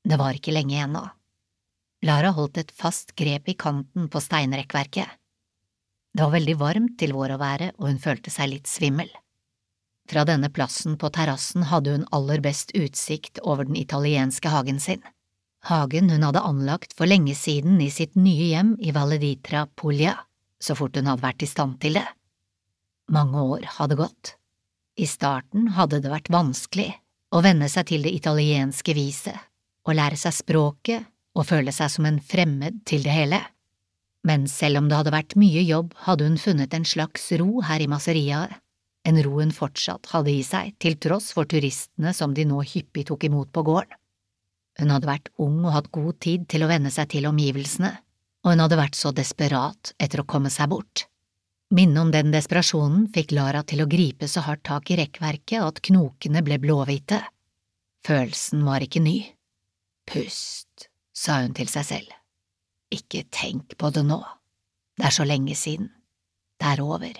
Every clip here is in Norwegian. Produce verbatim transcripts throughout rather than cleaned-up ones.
Det var ikke lenge igjen nå. Lara holdt et fast grep i kanten på steinrekkverket. Det var veldig varmt til vår å være, og hun følte seg litt svimmel. Fra denne plassen på terrassen hadde hun aller best utsikt over den italienske hagen sin. Hagen hun hadde anlagt for lenge siden i sitt nye hjem i Valle d'Itra Puglia, så fort hun hadde vært i stand til det. Mange år hadde gått. I starten hadde det vært vanskelig å venne seg til det italienske viset, å lære seg språket og føle seg som en fremmed til det hele. Men selv om det hadde vært mye jobb, hadde hun funnet en slags ro her i Masseriaet, en ro hun fortsatt hadde i seg, til tross for turistene som de nå hyppig tok imot på gården. Hun hadde vært ung og hatt god tid til å venne seg til omgivelsene, og hun hadde vært så desperat etter å komme seg bort. Minnet om den desperasjonen fikk Lara til å gripe så hardt tak i rekkverket at knokene ble blåhvite. Følelsen var ikke ny. Pust, sa hun til seg selv. Ikke tenk på det nå. Det er så lenge siden. Det er over.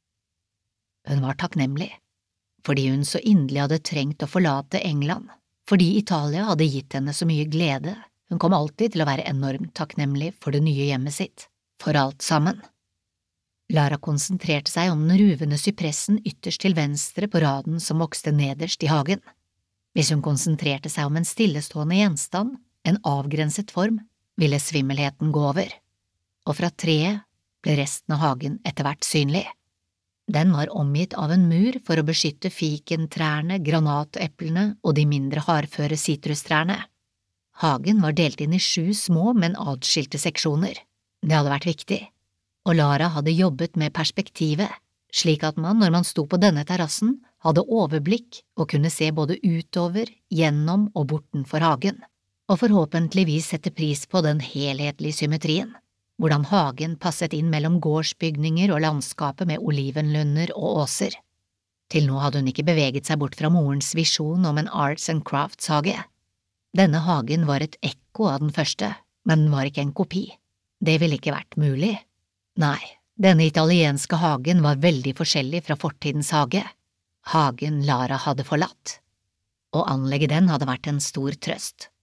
Hun var takknemlig, fordi hun så inderlig hadde trengt å forlate England, fordi Italia hadde gitt henne så mye glede. Hun kom alltid til å være enormt takknemlig for det nye hjemmet sitt, for alt sammen. Lara konsentrerte seg om den ruvende sypressen ytterst til venstre på raden som vokste nederst i hagen. Hvis hun konsentrerte seg om en stillestående gjenstand, en avgrenset form, ville svimmelheten gå over, og fra treet ble resten av hagen etter hvert synlig. Den var omgitt av en mur for å beskytte fikentrærne, granateplene og de mindre hardføre sitrustrærne. Hagen var delt inn i sju små, men adskilte seksjoner. Det hadde vært viktig, og Lara hadde jobbet med perspektivet, slik at man, når man sto på denne terrassen, hadde overblikk og kunne se både utover, gjennom og bortenfor hagen, og forhåpentligvis sette pris på den helhetlige symmetrien, hvordan hagen passet inn mellom gårdsbygninger og landskapet med olivenlunder og åser. Til nå hadde hun ikke beveget seg bort fra morens visjon om en arts and crafts hage. Denne hagen var et ekko av den første, men den var ikke en kopi. Det ville ikke vært mulig. Nei, denne italienske hagen var veldig forskjellig fra fortidens hage. Hagen Lara hadde forlatt. Å anlegge den hadde vært en stor trøst.